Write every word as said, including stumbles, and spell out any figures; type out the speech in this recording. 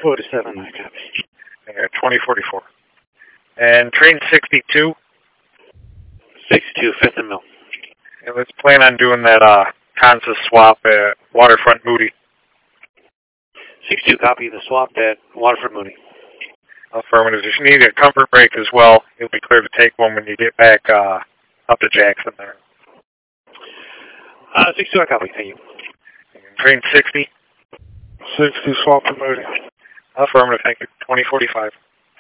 forty-seven, I copy. Yeah, twenty forty-four. And train sixty-two. sixty-two, fifth and mill. And let's plan on doing that uh, Kansas swap at Waterfront Moody. sixty-two, copy the swap at Waterfront Moody. Affirmative. If you need a comfort break as well, you'll be clear to take one when you get back uh, up to Jackson there. Uh, sixty-two, I copy. Thank you. And train sixty. sixty, swap to Moody. Affirmative. Thank you. twenty forty-five.